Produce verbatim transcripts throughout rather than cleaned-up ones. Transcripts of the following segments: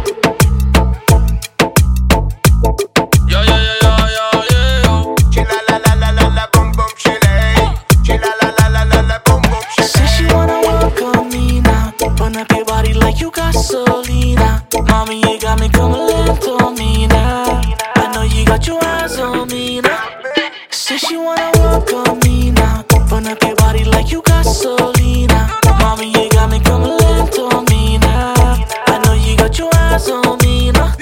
Gasolina, mommy, you got me coming lento on me now. I know you got your eyes on me now. Say she wanna walk on me now. Burn up your body like you gasolina. Mommy, you got me coming lento on me now. I know you got your eyes on me now.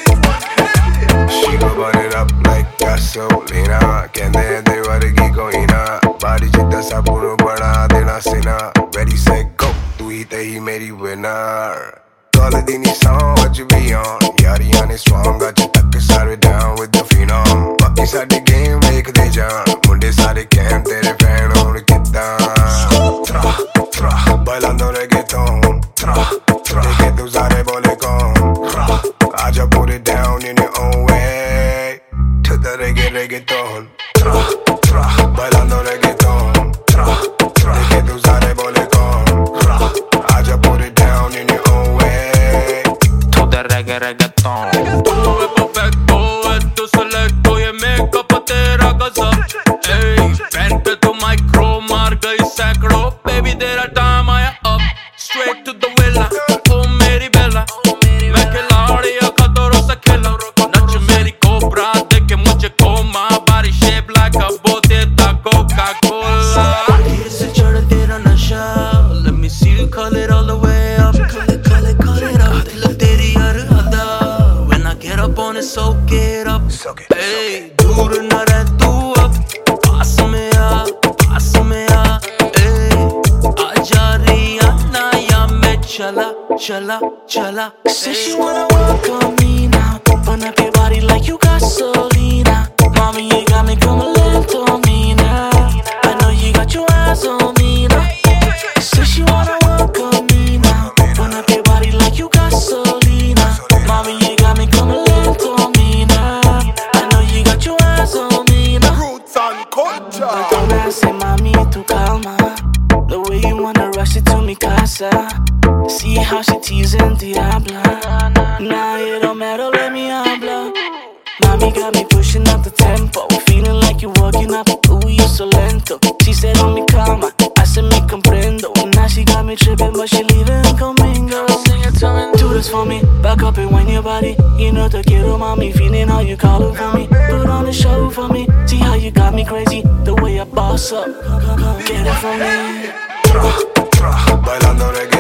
She gon' burn it up like gasolina. Kende de vargi koina. Body jitna sabunu bana dena sina. Ready set go, tu hi te hi meri winner. All the Dini song, what you be on? Yari on is strong, got you tuck it down with the phenom. Bucky side the game, make the jump. Munde side camp, tere fan on the get down. Tra, tra, bailando reggaeton. Tra, tra, de que tu sare bole con. Ra, I just put it down in your own way. To the reggae reggaeton. Tra, tra, bailando reggaeton. Tra, tra, de que tu sare bole con. Ra, I just put it down in your own way. Reggae, reggaeton. Tu es perfecto, es tu selecto y en mi capa te ragazza. Ey, vente tu micro, marga y sacro. Baby, there time I up, straight to the villa. Oh, meri bella, मैं खिलाड़ी खतरों से खेला. नच मेरी cobra देखे मुझे coma. Body shape like a bote da Coca-Cola. Here's a chart तेरा नशा. Let me see you call it all the way up. Call it, call it, call it up. दिल तेरी हर अदा. When I get up on it, soak it up. Hey, दूर न रह तू अब. पास में आ, पास में आ. Hey, आजा रियाना या मैं चला, चला, चला. Say she wanna walk on me now. Burn up your body like you gasolina. Mommy, you got me coming lento on me now. I know you got your eyes on me now. Say she wanna walk on me now. Burn up your body like you gasolina. Mommy, you got me coming lento on me now. I know you got your eyes on me now. Roots and culture. Don't ask, say, mami, tu calma. The way you wanna rush it to mi casa. See how she teasing Diabla. Nah, it don't matter, let me habla. Mommy got me pushing up the tempo. Feeling like you're working up, ooh, you so lento. She said, on me calma, I said, me comprendo. Now she got me tripping, but she leaving conmigo. Sing it to me, do this for me. Back up and wind your body. You know te quiero, mommy. Feeling how you calling for me. Put on the show for me. See how you got me crazy. The way I boss up. Get it from me. Tra, tra, bailando reggae.